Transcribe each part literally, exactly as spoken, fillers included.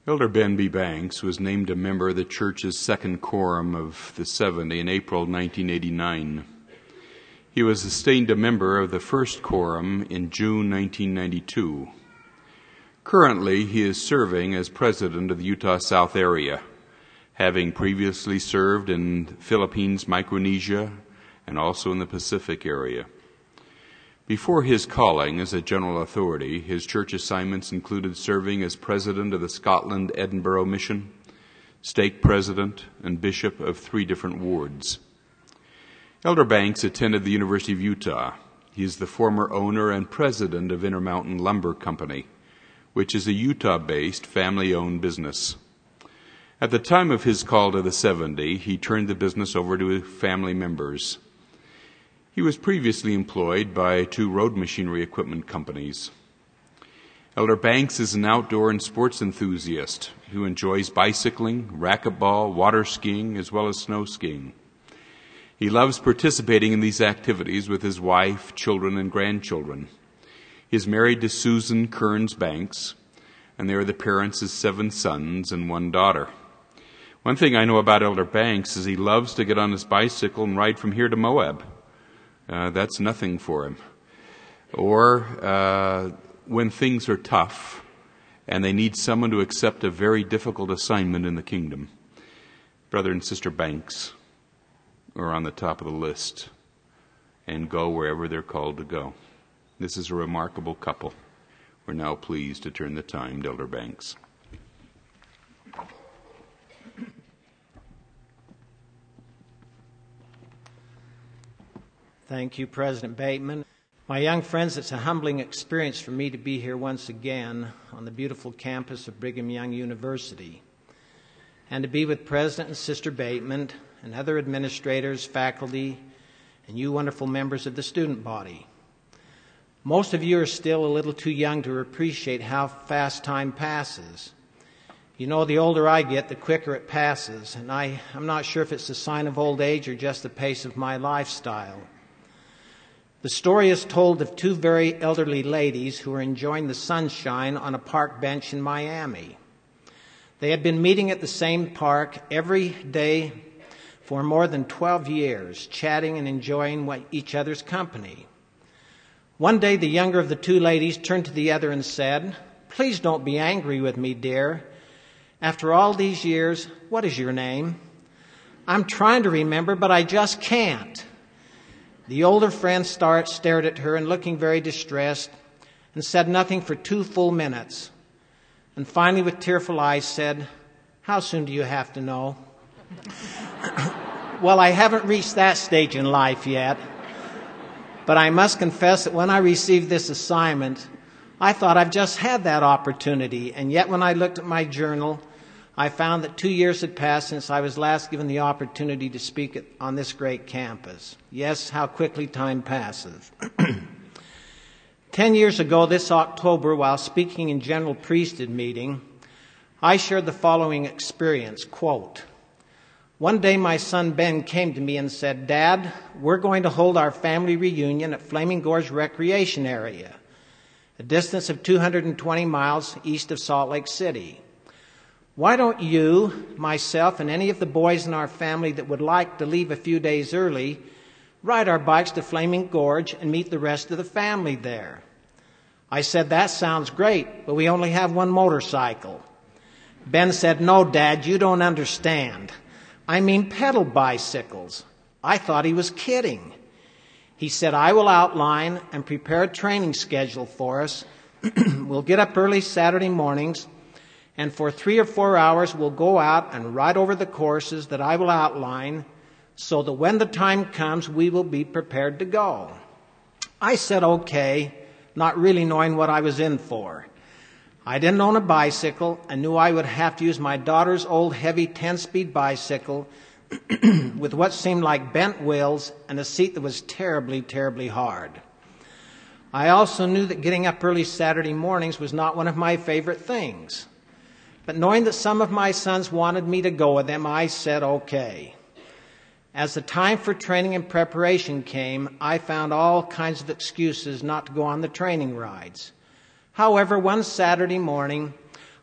Elder Ben B. Banks was named a member of the church's second quorum of the seventy in April nineteen eighty-nine. He was sustained a member of the first quorum in June nineteen ninety-two. Currently, he is serving as president of the Utah South area, having previously served in Philippines, Micronesia, and also in the Pacific area. Before his calling as a general authority, his church assignments included serving as president of the Scotland Edinburgh Mission, stake president, and bishop of three different wards. Elder Banks attended the University of Utah. He is the former owner and president of Intermountain Lumber Company, which is a Utah-based family-owned business. At the time of his call to the seventy, he turned the business over to family members. He was previously employed by two road machinery equipment companies. Elder Banks is an outdoor and sports enthusiast who enjoys bicycling, racquetball, water skiing, as well as snow skiing. He loves participating in these activities with his wife, children, and grandchildren. He is married to Susan Kearns Banks, and they are the parents of seven sons and one daughter. One thing I know about Elder Banks is he loves to get on his bicycle and ride from here to Moab. Uh, that's nothing for him. Or uh, when things are tough and they need someone to accept a very difficult assignment in the kingdom. Brother and Sister Banks are on the top of the list and go wherever they're called to go. This is a remarkable couple. We're now pleased to turn the time to Elder Banks. Thank you, President Bateman. My young friends, it's a humbling experience for me to be here once again on the beautiful campus of Brigham Young University and to be with President and Sister Bateman and other administrators, faculty, and you wonderful members of the student body. Most of you are still a little too young to appreciate how fast time passes. You know, the older I get, the quicker it passes, and I, I'm not sure if it's a sign of old age or just the pace of my lifestyle. The story is told of two very elderly ladies who were enjoying the sunshine on a park bench in Miami. They had been meeting at the same park every day for more than twelve years, chatting and enjoying each other's company. One day, the younger of the two ladies turned to the other and said, "Please don't be angry with me, dear. After all these years, what is your name?" "I'm trying to remember, but I just can't." The older friend start, stared at her and looking very distressed and said nothing for two full minutes. And finally, with tearful eyes, said, "How soon do you have to know?" Well, I haven't reached that stage in life yet. But I must confess that when I received this assignment, I thought I've just had that opportunity. And yet when I looked at my journal, I found that two years had passed since I was last given the opportunity to speak on this great campus. Yes, how quickly time passes. Ten years ago this October, while speaking in General Priesthood meeting, I shared the following experience, quote, "One day my son Ben came to me and said, 'Dad, we're going to hold our family reunion at Flaming Gorge Recreation Area, a distance of two hundred twenty miles east of Salt Lake City. Why don't you, myself, and any of the boys in our family that would like to leave a few days early ride our bikes to Flaming Gorge and meet the rest of the family there?' I said, 'That sounds great, but we only have one motorcycle.' Ben said, 'No, Dad, you don't understand. I mean pedal bicycles.' I thought he was kidding. He said, 'I will outline and prepare a training schedule for us. We'll get up early Saturday mornings, and for three or four hours we'll go out and ride over the courses that I will outline so that when the time comes, we will be prepared to go.' I said, okay, not really knowing what I was in for. I didn't own a bicycle and knew I would have to use my daughter's old heavy ten-speed bicycle with what seemed like bent wheels and a seat that was terribly, terribly hard. I also knew that getting up early Saturday mornings was not one of my favorite things. But knowing that some of my sons wanted me to go with them, I said okay. As the time for training and preparation came, I found all kinds of excuses not to go on the training rides. However, one Saturday morning,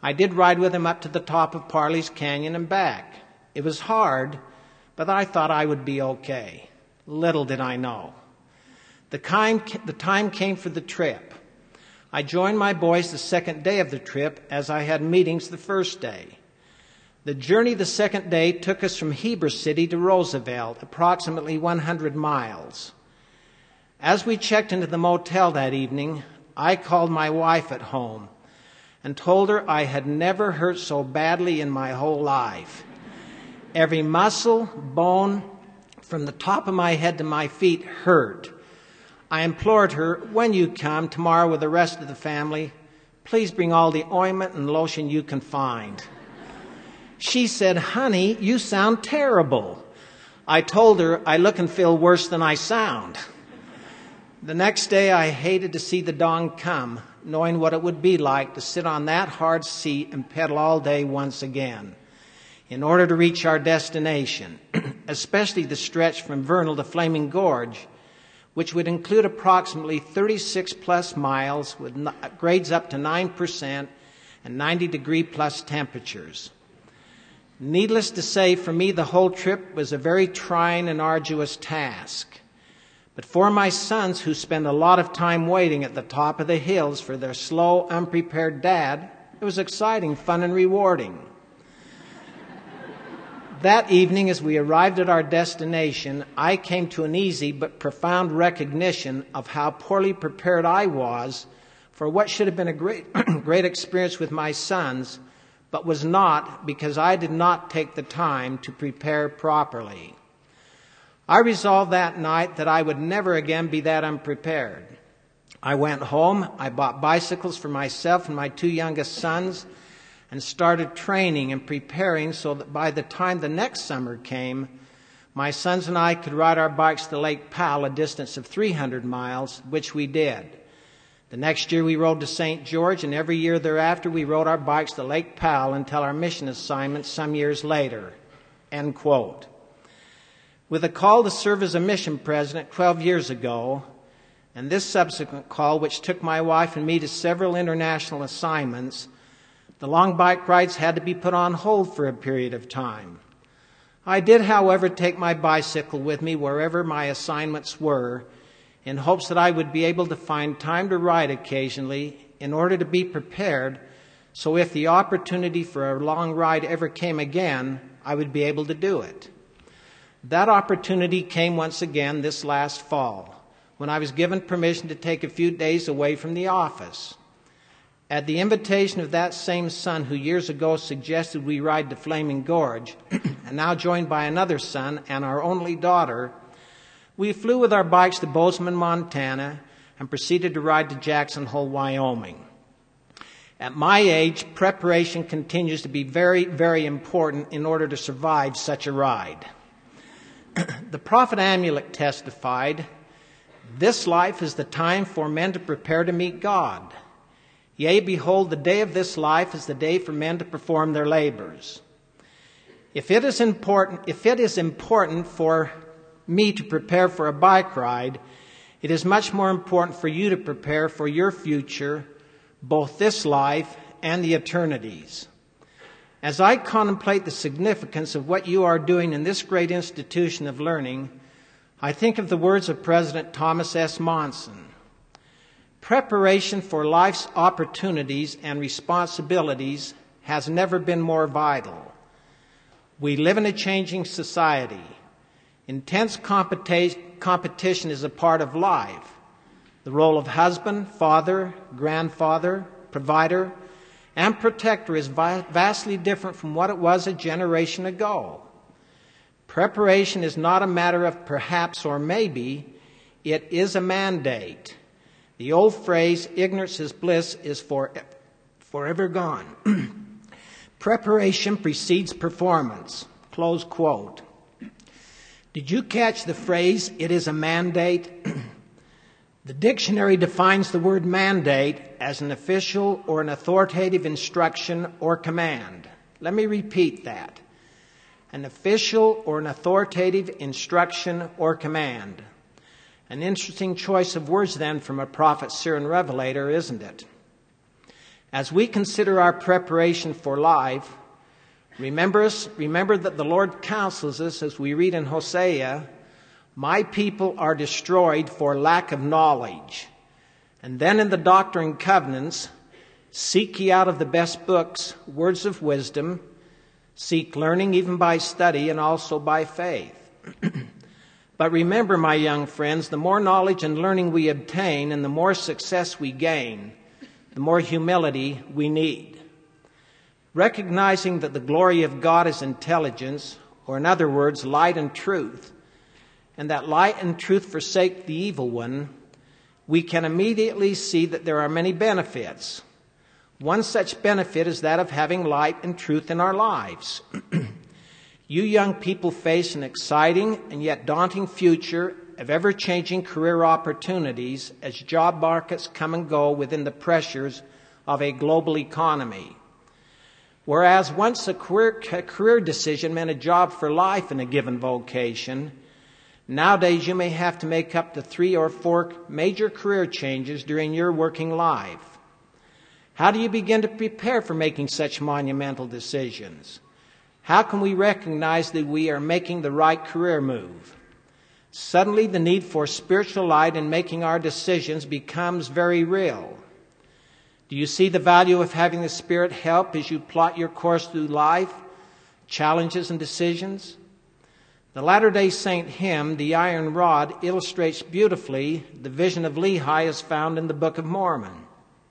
I did ride with him up to the top of Parley's Canyon and back. It was hard, but I thought I would be okay. Little did I know. The time, the time came for the trip. I joined my boys the second day of the trip as I had meetings the first day. The journey the second day took us from Heber City to Roosevelt, approximately one hundred miles. As we checked into the motel that evening, I called my wife at home and told her I had never hurt so badly in my whole life. Every muscle, bone, from the top of my head to my feet hurt. I implored her, when you come tomorrow with the rest of the family, please bring all the ointment and lotion you can find. She said, honey, you sound terrible. I told her I look and feel worse than I sound. The next day I hated to see the dawn come, knowing what it would be like to sit on that hard seat and pedal all day once again in order to reach our destination, especially the stretch from Vernal to Flaming Gorge, which would include approximately thirty-six plus miles with grades up to nine percent and ninety degree plus temperatures. Needless to say, for me, the whole trip was a very trying and arduous task. But for my sons, who spend a lot of time waiting at the top of the hills for their slow, unprepared dad, it was exciting, fun, and rewarding. That evening, as we arrived at our destination, I came to an easy but profound recognition of how poorly prepared I was for what should have been a great, great experience with my sons, but was not because I did not take the time to prepare properly. I resolved that night that I would never again be that unprepared. I went home, I bought bicycles for myself and my two youngest sons, and started training and preparing so that by the time the next summer came, my sons and I could ride our bikes to Lake Powell, a distance of three hundred miles, which we did. The next year we rode to Saint George, and every year thereafter we rode our bikes to Lake Powell until our mission assignment some years later. End quote. With a call to serve as a mission president twelve years ago, and this subsequent call, which took my wife and me to several international assignments, the long bike rides had to be put on hold for a period of time. I did, however, take my bicycle with me wherever my assignments were, in hopes that I would be able to find time to ride occasionally in order to be prepared, so if the opportunity for a long ride ever came again, I would be able to do it. That opportunity came once again this last fall, when I was given permission to take a few days away from the office. At the invitation of that same son who years ago suggested we ride to Flaming Gorge, and now joined by another son and our only daughter, we flew with our bikes to Bozeman, Montana, and proceeded to ride to Jackson Hole, Wyoming. At my age, preparation continues to be very, very important in order to survive such a ride. The prophet Amulek testified, "This life is the time for men to prepare to meet God. Yea, behold, the day of this life is the day for men to perform their labors." If it is important, if it is important for me to prepare for a bike ride, it is much more important for you to prepare for your future, both this life and the eternities. As I contemplate the significance of what you are doing in this great institution of learning, I think of the words of President Thomas S. Monson. Preparation for life's opportunities and responsibilities has never been more vital. We live in a changing society. Intense competi- competition is a part of life. The role of husband, father, grandfather, provider, and protector is vi- vastly different from what it was a generation ago. Preparation is not a matter of perhaps or maybe. It is a mandate. The old phrase, ignorance is bliss, is for, forever gone. Preparation precedes performance. Close quote. Did you catch the phrase, it is a mandate? The dictionary defines the word mandate as an official or an authoritative instruction or command. Let me repeat that. An official or an authoritative instruction or command. An interesting choice of words then from a prophet, seer, and revelator, isn't it? As we consider our preparation for life, remember, us, remember that the Lord counsels us, as we read in Hosea, "My people are destroyed for lack of knowledge." And then in the Doctrine and Covenants, "Seek ye out of the best books words of wisdom, seek learning even by study and also by faith." But remember, my young friends, the more knowledge and learning we obtain and the more success we gain, the more humility we need. Recognizing that the glory of God is intelligence, or in other words, light and truth, and that light and truth forsake the evil one, we can immediately see that there are many benefits. One such benefit is that of having light and truth in our lives. You young people face an exciting and yet daunting future of ever-changing career opportunities as job markets come and go within the pressures of a global economy. Whereas once a career, a career decision meant a job for life in a given vocation, nowadays you may have to make up to three or four major career changes during your working life. How do you begin to prepare for making such monumental decisions? How can we recognize that we are making the right career move? Suddenly, the need for spiritual light in making our decisions becomes very real. Do you see the value of having the Spirit help as you plot your course through life, challenges, and decisions? The Latter-day Saint hymn, "The Iron Rod," illustrates beautifully the vision of Lehi as found in the Book of Mormon.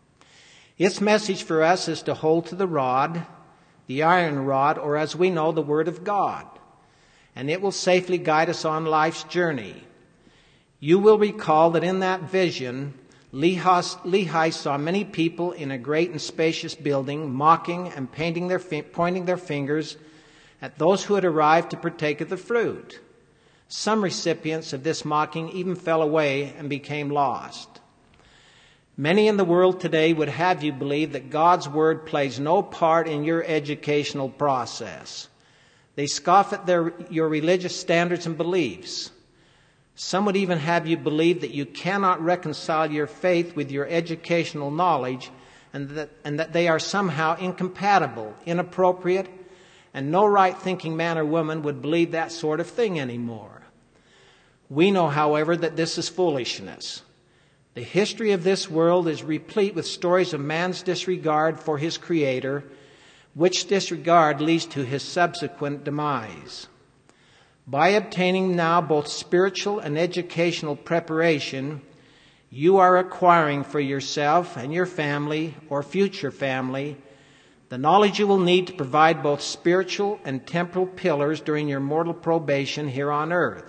Its message for us is to hold to the rod, the iron rod, or as we know, the Word of God, and it will safely guide us on life's journey. You will recall that in that vision, Lehi saw many people in a great and spacious building mocking and painting their, pointing their fingers at those who had arrived to partake of the fruit. Some recipients of this mocking even fell away and became lost. Many in the world today would have you believe that God's Word plays no part in your educational process. They scoff at their, your religious standards and beliefs. Some would even have you believe that you cannot reconcile your faith with your educational knowledge and that, and that they are somehow incompatible, inappropriate, and no right-thinking man or woman would believe that sort of thing anymore. We know, however, that this is foolishness. The history of this world is replete with stories of man's disregard for his Creator, which disregard leads to his subsequent demise. By obtaining now both spiritual and educational preparation, you are acquiring for yourself and your family or future family the knowledge you will need to provide both spiritual and temporal pillars during your mortal probation here on earth.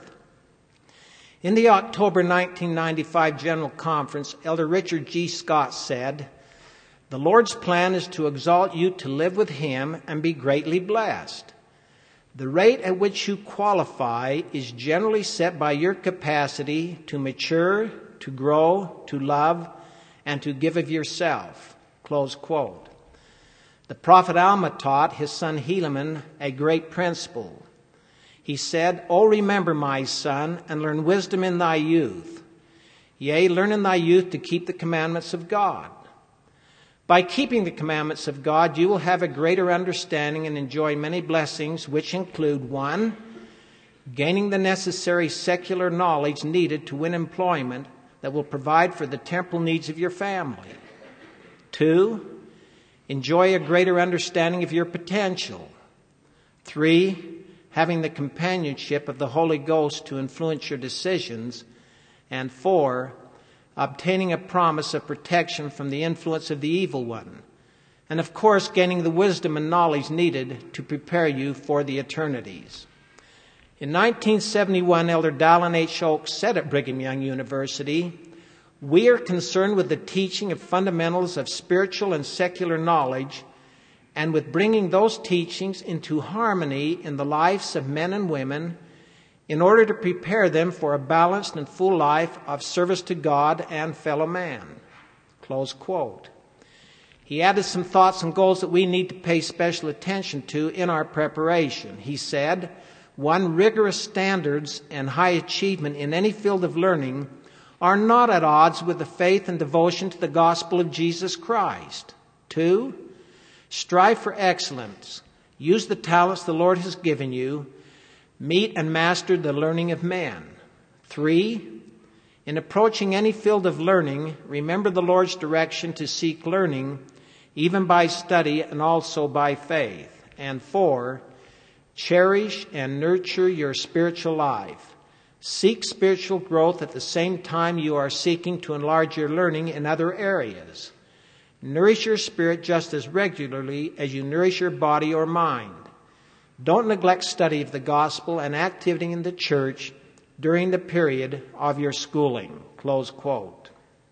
In the October nineteen ninety-five General Conference, Elder Richard G. Scott said, "The Lord's plan is to exalt you to live with Him and be greatly blessed. The rate at which you qualify is generally set by your capacity to mature, to grow, to love, and to give of yourself." Close quote. The prophet Alma taught his son Helaman a great principle. He said, "O remember, my son, and learn wisdom in thy youth. Yea, learn in thy youth to keep the commandments of God. By keeping the commandments of God, you will have a greater understanding and enjoy many blessings, which include, one, gaining the necessary secular knowledge needed to win employment that will provide for the temporal needs of your family. Two, enjoy a greater understanding of your potential. Three, having the companionship of the Holy Ghost to influence your decisions. And four, obtaining a promise of protection from the influence of the evil one. And of course, gaining the wisdom and knowledge needed to prepare you for the eternities." In nineteen seventy-one, Elder Dallin H. Oaks said at Brigham Young University, "We are concerned with the teaching of fundamentals of spiritual and secular knowledge and with bringing those teachings into harmony in the lives of men and women in order to prepare them for a balanced and full life of service to God and fellow man." Close quote. He added some thoughts and goals that we need to pay special attention to in our preparation. He said, one, rigorous standards and high achievement in any field of learning are not at odds with the faith and devotion to the gospel of Jesus Christ. Two, strive for excellence. Use the talents the Lord has given you. Meet and master the learning of man. Three, in approaching any field of learning, remember the Lord's direction to seek learning, even by study and also by faith. And four, cherish and nurture your spiritual life. Seek spiritual growth at the same time you are seeking to enlarge your learning in other areas. Nourish your spirit just as regularly as you nourish your body or mind. Don't neglect study of the gospel and activity in the church during the period of your schooling. Close quote.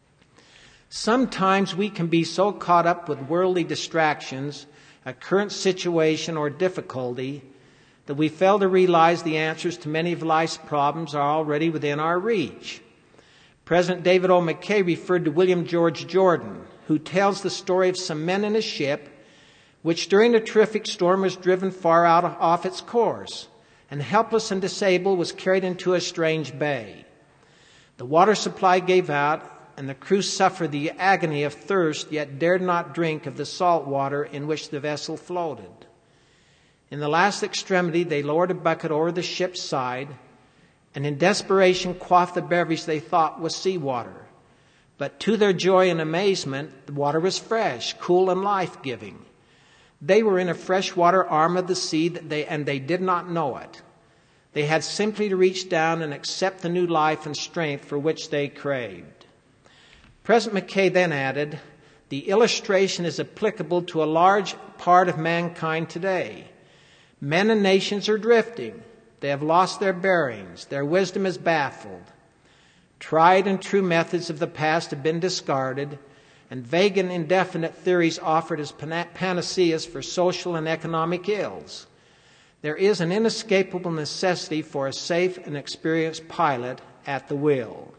Sometimes we can be so caught up with worldly distractions, a current situation or difficulty, that we fail to realize the answers to many of life's problems are already within our reach. President David O. McKay referred to William George Jordan, who tells the story of some men in a ship which during a terrific storm was driven far out of, off its course, and helpless and disabled was carried into a strange bay. The water supply gave out, and the crew suffered the agony of thirst, yet dared not drink of the salt water in which the vessel floated. In the last extremity, they lowered a bucket over the ship's side, and in desperation quaffed the beverage they thought was seawater. But to their joy and amazement, the water was fresh, cool, and life-giving. They were in a freshwater arm of the sea, that they, and they did not know it. They had simply to reach down and accept the new life and strength for which they craved. President McKay then added, the illustration is applicable to a large part of mankind today. Men and nations are drifting. They have lost their bearings. Their wisdom is baffled. Tried and true methods of the past have been discarded, and vague and indefinite theories offered as panaceas for social and economic ills. There is an inescapable necessity for a safe and experienced pilot at the wheel.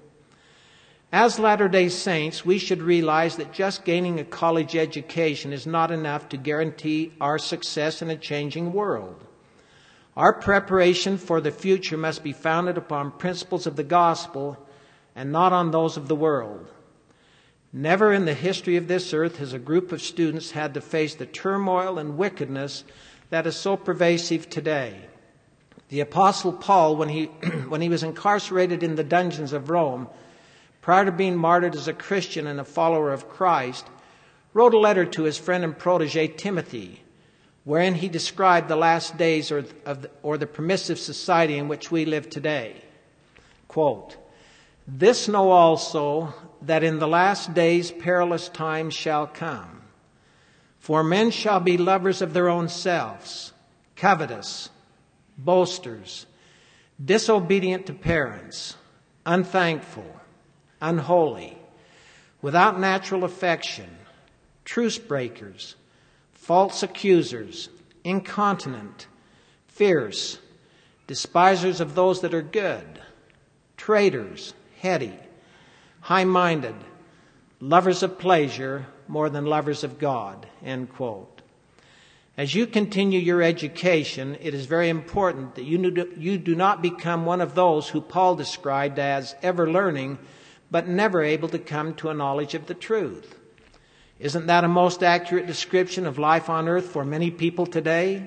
As Latter-day Saints, we should realize that just gaining a college education is not enough to guarantee our success in a changing world. Our preparation for the future must be founded upon principles of the gospel and not on those of the world. Never in the history of this earth has a group of students had to face the turmoil and wickedness that is so pervasive today. The Apostle Paul, when he, when he was incarcerated in the dungeons of Rome, prior to being martyred as a Christian and a follower of Christ, wrote a letter to his friend and protege Timothy, wherein he described the last days or, of the, or the permissive society in which we live today. Quote, this know also, that in the last days perilous times shall come. For men shall be lovers of their own selves, covetous, boasters, disobedient to parents, unthankful, unholy, without natural affection, truce breakers, false accusers, incontinent, fierce, despisers of those that are good, traitors, heady, high-minded, lovers of pleasure more than lovers of God, end quote. As you continue your education, it is very important that you do not become one of those who Paul described as ever learning, but never able to come to a knowledge of the truth. Isn't that a most accurate description of life on earth for many people today?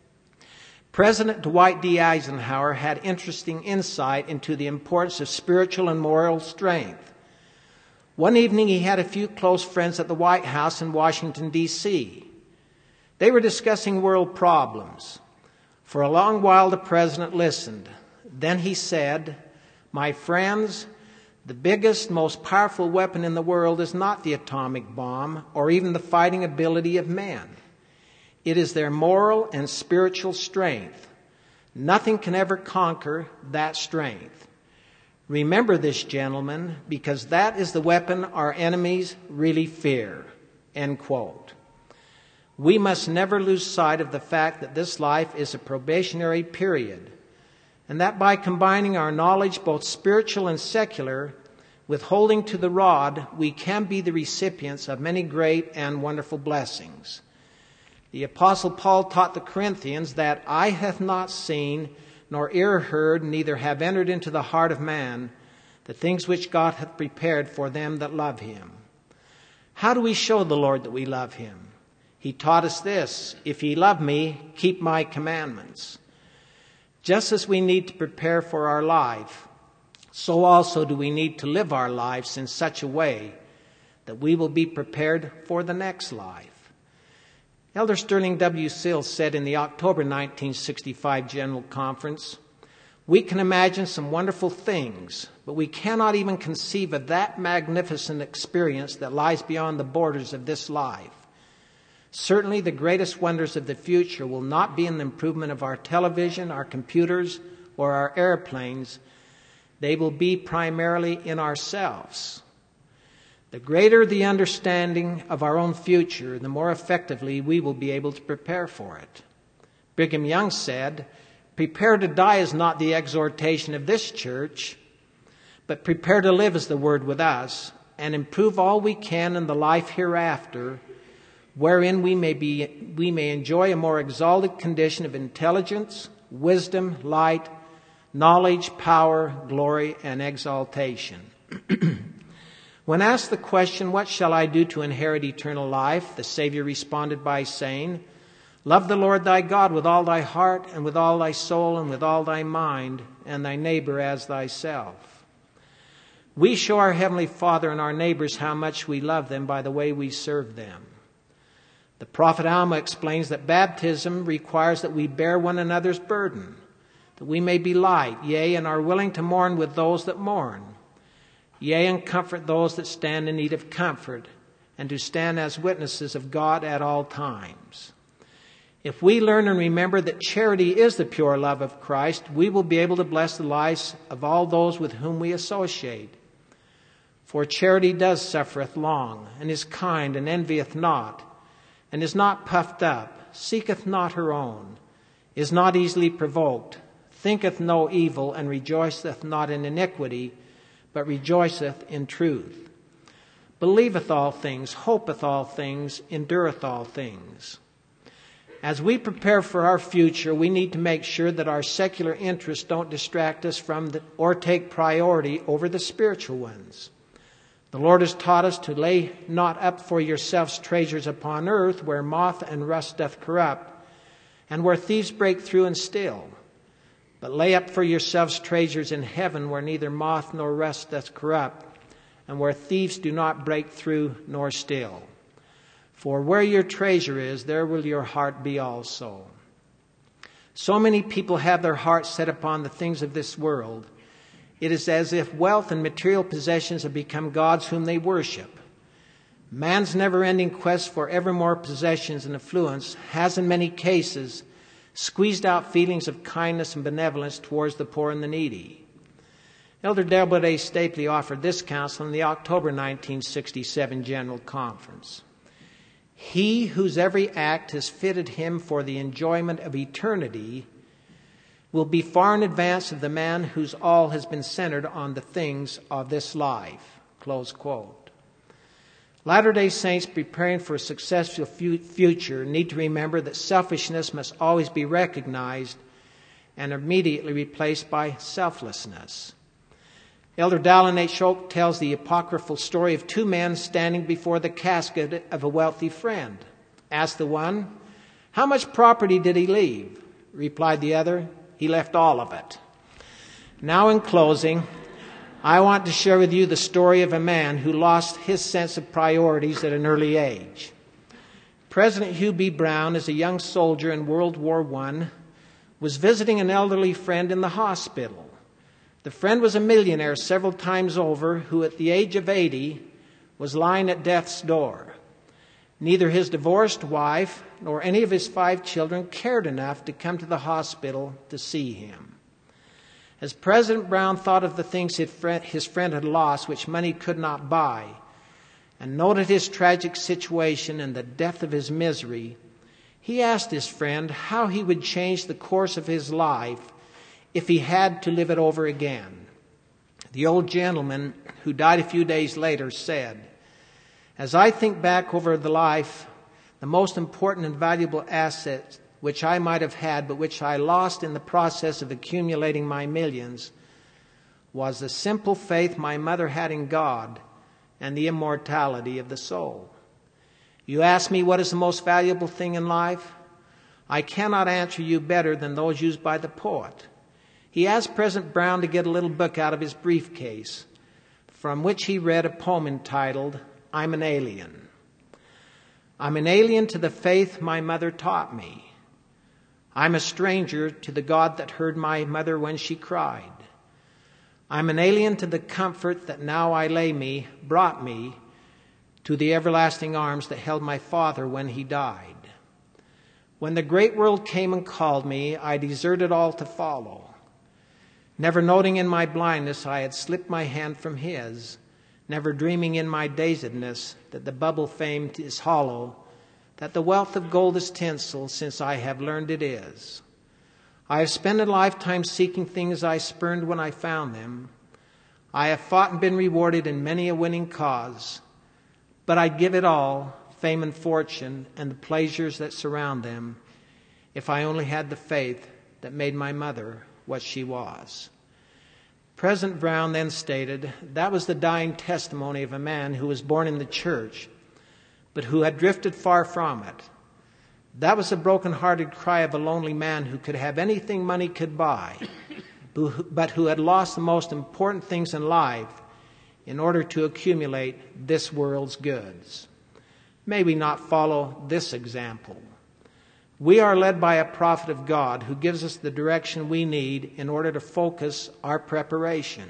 President Dwight D. Eisenhower had interesting insight into the importance of spiritual and moral strength. One evening he had a few close friends at the White House in Washington, D C They were discussing world problems. For a long while the president listened. Then he said, my friends, the biggest, most powerful weapon in the world is not the atomic bomb or even the fighting ability of men. It is their moral and spiritual strength. Nothing can ever conquer that strength. Remember this, gentlemen, because that is the weapon our enemies really fear. End quote. We must never lose sight of the fact that this life is a probationary period, and that by combining our knowledge, both spiritual and secular, with holding to the rod, we can be the recipients of many great and wonderful blessings. The Apostle Paul taught the Corinthians that eye hath not seen, nor ear heard, neither have entered into the heart of man, the things which God hath prepared for them that love him. How do we show the Lord that we love him? He taught us this: if ye love me, keep my commandments. Just as we need to prepare for our life, so also do we need to live our lives in such a way that we will be prepared for the next life. Elder Sterling W. Sills said in the October nineteen sixty-five General Conference, "We can imagine some wonderful things, but we cannot even conceive of that magnificent experience that lies beyond the borders of this life. Certainly the greatest wonders of the future will not be in the improvement of our television, our computers, or our airplanes. They will be primarily in ourselves. The greater the understanding of our own future, the more effectively we will be able to prepare for it." Brigham Young said, "Prepare to die is not the exhortation of this church, but prepare to live is the word with us, and improve all we can in the life hereafter, wherein we may be we may enjoy a more exalted condition of intelligence, wisdom, light, knowledge, power, glory, and exaltation." When asked the question, "What shall I do to inherit eternal life?" the Savior responded by saying, "Love the Lord thy God with all thy heart, and with all thy soul, and with all thy mind, and thy neighbor as thyself." We show our Heavenly Father and our neighbors how much we love them by the way we serve them. The prophet Alma explains that baptism requires that we bear one another's burden, that we may be light, yea, and are willing to mourn with those that mourn, yea, and comfort those that stand in need of comfort, and to stand as witnesses of God at all times. If we learn and remember that charity is the pure love of Christ, we will be able to bless the lives of all those with whom we associate. For charity does suffereth long, and is kind, and envieth not, and is not puffed up, seeketh not her own, is not easily provoked, thinketh no evil, and rejoiceth not in iniquity, but rejoiceth in truth. Believeth all things, hopeth all things, endureth all things. As we prepare for our future, we need to make sure that our secular interests don't distract us from the, or take priority over the spiritual ones. The Lord has taught us to lay not up for yourselves treasures upon earth, where moth and rust doth corrupt, and where thieves break through and steal. But lay up for yourselves treasures in heaven, where neither moth nor rust doth corrupt, and where thieves do not break through nor steal. For where your treasure is, there will your heart be also. So many people have their hearts set upon the things of this world. It is as if wealth and material possessions have become gods whom they worship. Man's never-ending quest for ever more possessions and affluence has in many cases squeezed out feelings of kindness and benevolence towards the poor and the needy. Elder Doubleday Stapley offered this counsel in the October nineteen sixty-seven General Conference. He whose every act has fitted him for the enjoyment of eternity will be far in advance of the man whose all has been centered on the things of this life. Close quote. Latter-day Saints preparing for a successful fu- future need to remember that selfishness must always be recognized and immediately replaced by selflessness. Elder Dallin H. Oak tells the apocryphal story of two men standing before the casket of a wealthy friend. Asked the one, "How much property did he leave?" Replied the other, "He left all of it." Now in closing, I want to share with you the story of a man who lost his sense of priorities at an early age. President Hugh B. Brown, as a young soldier in World War One, was visiting an elderly friend in the hospital. The friend was a millionaire several times over who, at the age of eighty, was lying at death's door. Neither his divorced wife nor any of his five children cared enough to come to the hospital to see him. As President Brown thought of the things his friend had lost, which money could not buy, and noted his tragic situation and the depth of his misery, he asked his friend how he would change the course of his life if he had to live it over again. The old gentleman, who died a few days later, said, "As I think back over the life, the most important and valuable asset which I might have had, but which I lost in the process of accumulating my millions, was the simple faith my mother had in God and the immortality of the soul. You ask me what is the most valuable thing in life? I cannot answer you better than those used by the poet. He asked President Brown to get a little book out of his briefcase, from which he read a poem entitled, I'm an Alien. I'm an alien to the faith my mother taught me. I'm a stranger to the God that heard my mother when she cried. I'm an alien to the comfort that now I lay me, brought me to the everlasting arms that held my father when he died. When the great world came and called me, I deserted all to follow. Never noting in my blindness I had slipped my hand from his, never dreaming in my dazedness that the bubble famed is hollow, that the wealth of gold is tinsel, since I have learned it is. I have spent a lifetime seeking things I spurned when I found them. I have fought and been rewarded in many a winning cause, but I'd give it all, fame and fortune and the pleasures that surround them, if I only had the faith that made my mother what she was. President Brown then stated that was the dying testimony of a man who was born in the church, but who had drifted far from it. That was the broken-hearted cry of a lonely man who could have anything money could buy, but who had lost the most important things in life in order to accumulate this world's goods. May we not follow this example. We are led by a prophet of God who gives us the direction we need in order to focus our preparation.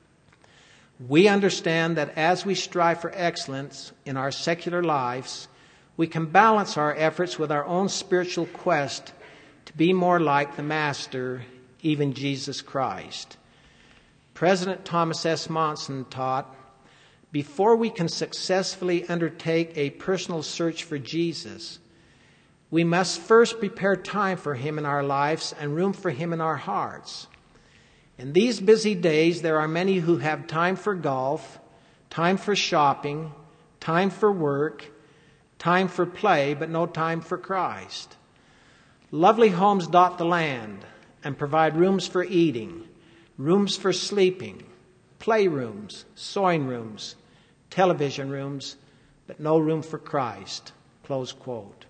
We understand that as we strive for excellence in our secular lives, we can balance our efforts with our own spiritual quest to be more like the Master, even Jesus Christ. President Thomas S. Monson taught, before we can successfully undertake a personal search for Jesus, we must first prepare time for him in our lives and room for him in our hearts. In these busy days, there are many who have time for golf, time for shopping, time for work, time for play, but no time for Christ. Lovely homes dot the land and provide rooms for eating, rooms for sleeping, playrooms, sewing rooms, television rooms, but no room for Christ. Close quote.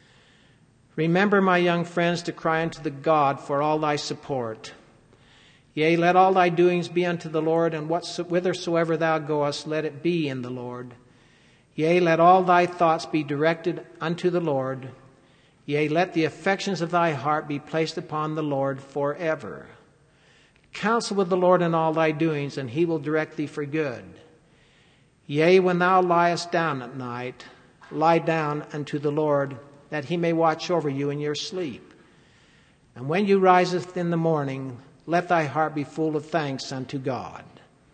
Remember, my young friends, to cry unto the God for all thy support. Yea, let all thy doings be unto the Lord, and whatso, whithersoever thou goest, let it be in the Lord. Yea, let all thy thoughts be directed unto the Lord. Yea, let the affections of thy heart be placed upon the Lord forever. Counsel with the Lord in all thy doings, and he will direct thee for good. Yea, when thou liest down at night, lie down unto the Lord, that he may watch over you in your sleep. And when you riseth in the morning, let thy heart be full of thanks unto God.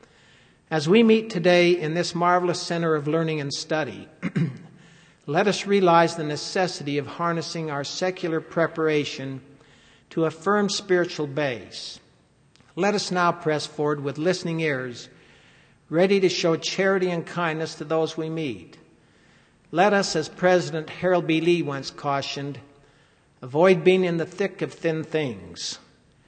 As we meet today in this marvelous center of learning and study, let us realize the necessity of harnessing our secular preparation to a firm spiritual base. Let us now press forward with listening ears, ready to show charity and kindness to those we meet. Let us, as President Harold B. Lee once cautioned, avoid being in the thick of thin things.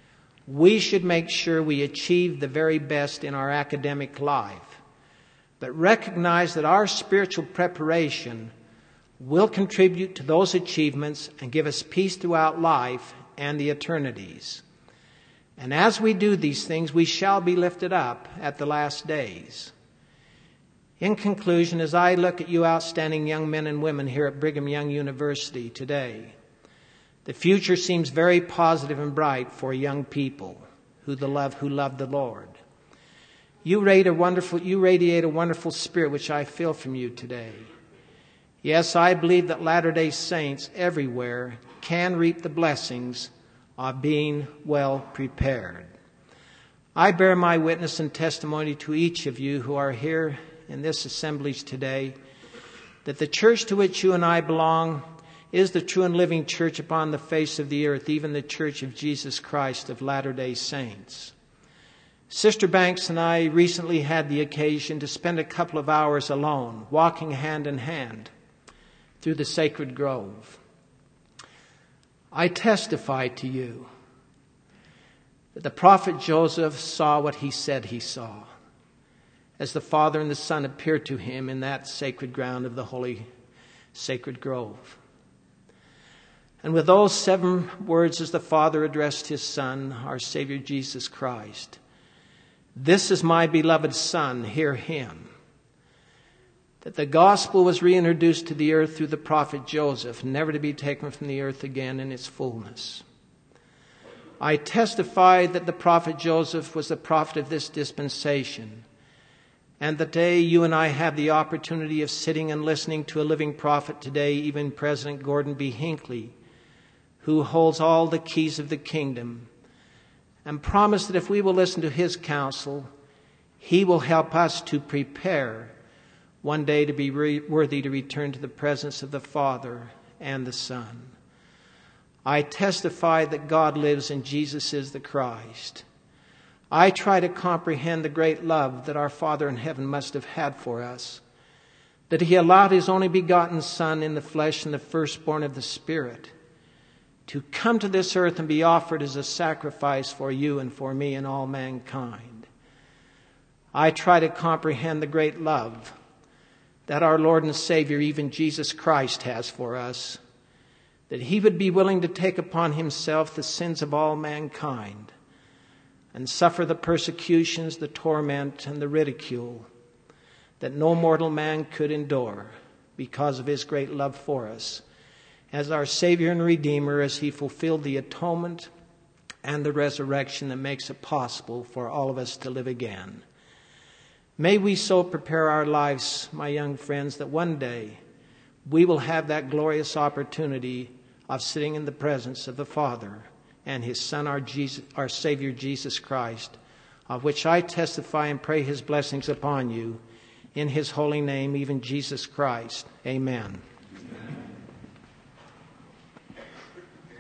We should make sure we achieve the very best in our academic life, but recognize that our spiritual preparation will contribute to those achievements and give us peace throughout life and the eternities. And as we do these things, we shall be lifted up at the last days. In conclusion, as I look at you outstanding young men and women here at Brigham Young University today, the future seems very positive and bright for young people who the love who love the Lord. You radiate a wonderful, you radiate a wonderful spirit which I feel from you today. Yes, I believe that Latter-day Saints everywhere can reap the blessings of being well prepared. I bear my witness and testimony to each of you who are here in this assemblage today, that the church to which you and I belong is the true and living church upon the face of the earth, even the Church of Jesus Christ of Latter-day Saints. Sister Banks and I recently had the occasion to spend a couple of hours alone, walking hand in hand through the sacred grove. I testify to you that the prophet Joseph saw what he said he saw. as the Father and the Son appeared to him in that sacred ground of the holy sacred grove. And with those seven words as the Father addressed his Son, our Savior Jesus Christ, "This is my beloved Son, hear him," that the gospel was reintroduced to the earth through the prophet Joseph, never to be taken from the earth again in its fullness. I testify that the prophet Joseph was the prophet of this dispensation, and that today you and I have the opportunity of sitting and listening to a living prophet today, even President Gordon B. Hinckley, who holds all the keys of the kingdom, and promise that if we will listen to his counsel, he will help us to prepare one day to be re- worthy to return to the presence of the Father and the Son. I testify that God lives and Jesus is the Christ. I try to comprehend the great love that our Father in heaven must have had for us, that he allowed his only begotten Son in the flesh and the firstborn of the Spirit to come to this earth and be offered as a sacrifice for you and for me and all mankind. I try to comprehend the great love that our Lord and Savior, even Jesus Christ, has for us, that he would be willing to take upon himself the sins of all mankind and suffer the persecutions, the torment, and the ridicule that no mortal man could endure because of his great love for us as our Savior and Redeemer, as he fulfilled the atonement and the resurrection that makes it possible for all of us to live again. May we so prepare our lives, my young friends, that one day we will have that glorious opportunity of sitting in the presence of the Father and his Son, our Jesus, our Savior Jesus Christ, of which I testify and pray his blessings upon you in his holy name, even Jesus Christ. Amen.